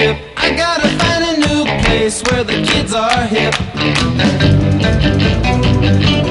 trip. I gotta find a new place where the kids are hip.